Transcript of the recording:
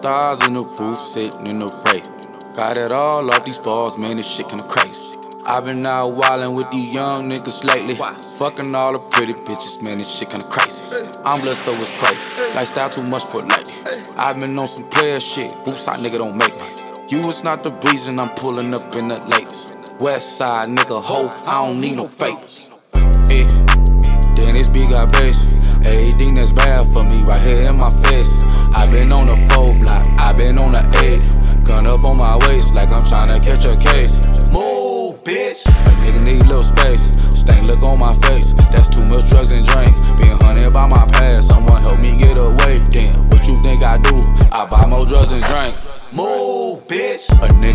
stars in the roof, sitting in the rain. Got it all off these balls, man, this shit kinda crazy. I've been out wildin' with these young niggas lately. Fucking all the pretty bitches, man, this shit kinda crazy. I'm blessed, so it's praise. Lifestyle too much for lately. I've been on some player shit, boots out nigga don't make me. You was not the reason I'm pulling up in the latest. West side nigga, ho, I don't need no favors. Then this beat got bass. Everything that's bad for me right here in my face. I've been on the 4 block, I've been on the 8. Gun up on my waist like I'm tryna catch a case. Move, bitch. A nigga need little space. Stank look on my face. That's too much drugs and drink.